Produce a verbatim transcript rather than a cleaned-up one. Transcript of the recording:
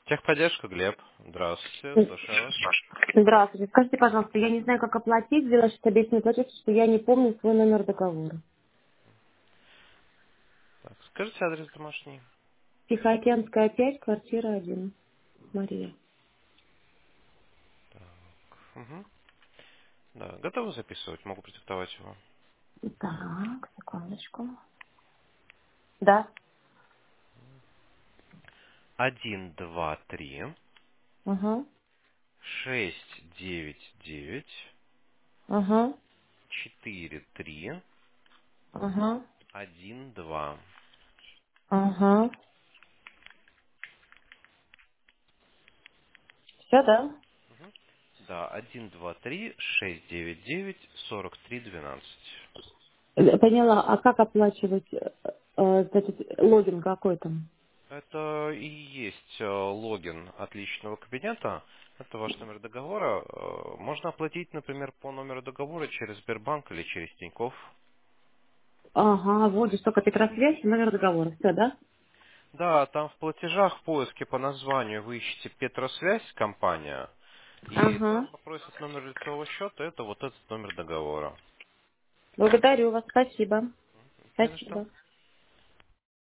Техподдержка, Глеб. Здравствуйте, слушаю вас. Здравствуйте. Скажите, пожалуйста, я не знаю, как оплатить, сделать что обещанный платеж, что я не помню свой номер договора. Так, скажите адрес домашний. Тихоокеанская пять, квартира один. Мария. Угу. Да, готовы записывать? Могу продиктовать его. Так, секундочку. Да. Один, два, три, Ага. шесть, девять, девять, Ага. четыре, три, Ага. один, два. Ага. Все, да? Да, один, два, три, шесть, девять, девять, сорок три, двенадцать. Э, Поняла. А как оплачивать э, э, этот логин какой там? Это и есть э, логин от личного кабинета. Это ваш номер договора. Э, Можно оплатить, например, по номеру договора через Сбербанк или через Тинькофф. Ага, вот здесь только Петросвязь и номер договора. Все, да? Да, там в платежах в поиске по названию вы ищете Петросвязь компания, и там Ага. попросят номер лицевого счета, это вот этот номер договора. Благодарю вас. Спасибо. Не за что. Спасибо.